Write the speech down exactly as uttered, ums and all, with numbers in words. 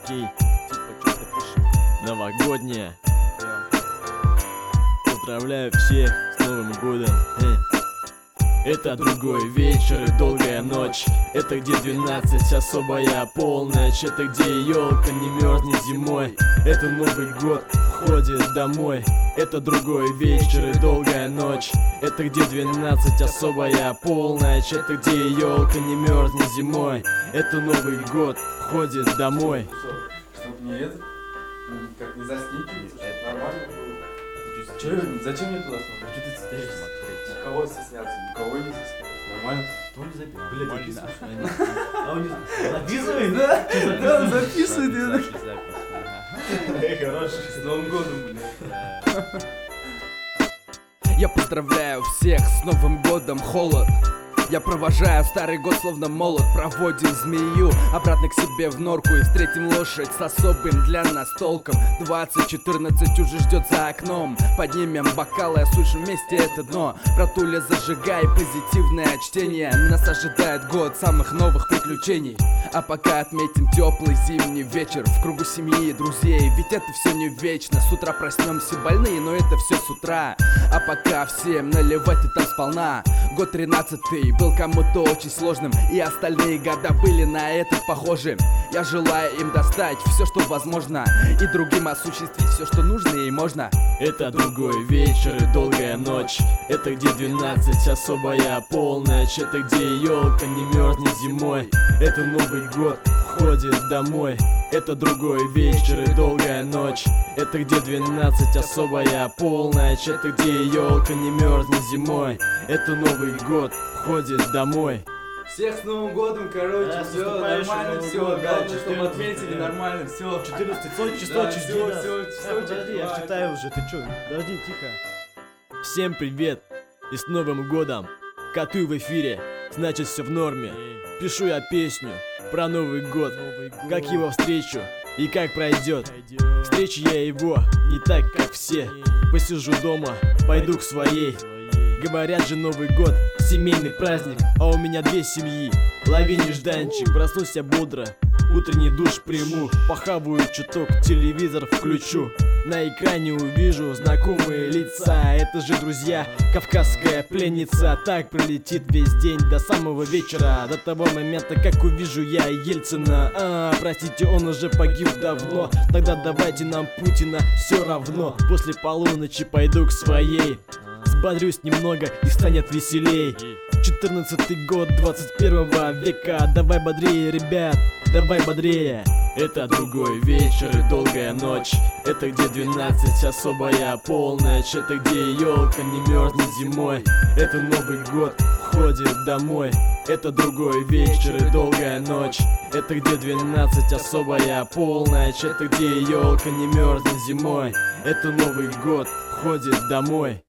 Окей, типа что-то пишем. Новогодняя. Поздравляю всех с Новым годом. Это другой вечер и долгая ночь. Это где двенадцать, особая полночь. Это где елка не мерзнет зимой. Это Новый год входит домой. Это другой вечер и долгая ночь. Это где двенадцать, особая полночь. Это где елка не мерзнет зимой. Это Новый год входит домой. Чтоб не это, как не застенчиваться, чтобы нормально было. Че, зачем мне туда смотреть? Что ты стесняешься? Никого стесняться, никого не стесняться. Нормально? Кто не записывает? Блядь, а он не записывает, да? Да, он записывает. Хороший, с Новым годом, блядь. Я поздравляю всех с Новым годом, холод. Я провожаю старый год словно молот. Проводим змею обратно к себе в норку. И встретим лошадь с особым для нас толком. Двадцать четырнадцать уже ждет за окном. Поднимем бокалы, осушим вместе это дно. Братуля, зажигай позитивное чтение. Нас ожидает год самых новых приключений. А пока отметим теплый зимний вечер в кругу семьи и друзей. Ведь это все не вечно. С утра проснемся больные, но это все с утра. А пока всем наливать и там сполна. Год тринадцатый был кому-то очень сложным, и остальные года были на этот похожи. Я желаю им достать все, что возможно, и другим осуществить все, что нужно и можно. Это другой вечер и долгая ночь. Это где двенадцать, особая полночь. Это где елка не мерзнет зимой. Это Новый год входит домой. Это другой вечер и долгая ночь. Это где двенадцать, особая полночь. Это где елка не мерзнет зимой. Это Новый год входит домой. Всех с Новым годом, короче, Да, все наступающим нормально, Новым все, годом, главное, да, чтобы отметили да. нормально, все. четырнадцатое число, Да, чуть всё, да. всё, Да, всё, подожди, я давай. считаю уже, ты чё? Подожди, тихо. Всем привет и с Новым годом. Коты в эфире, значит все в норме. Пишу я песню про Новый год, как его встречу и как пройдет. Встречу я его не так, как все. Посижу дома, пойду к своей. Говорят же, Новый год семейный праздник, а у меня две семьи. Лови нежданчик, проснусь я бодро, утренний душ приму, похаваю чуток, телевизор включу. На экране увижу знакомые лица. Это же, друзья, кавказская пленница. Так пролетит весь день до самого вечера, до того момента, как увижу я Ельцина. А, простите, он уже погиб давно. Тогда давайте нам Путина все равно. После полуночи пойду к своей, взбодрюсь немного и станет веселей. Четырнадцатый год двадцать первого века. Давай бодрее, ребят, давай бодрее. Это другой вечер и долгая ночь. Это где двенадцать, особая полночь. Это где елка не мерзнет зимой. Это Новый год входит домой. Это другой вечер и долгая ночь. Это где двенадцать, особая полночь. Это где елка не мерзнет зимой. Это Новый год входит домой.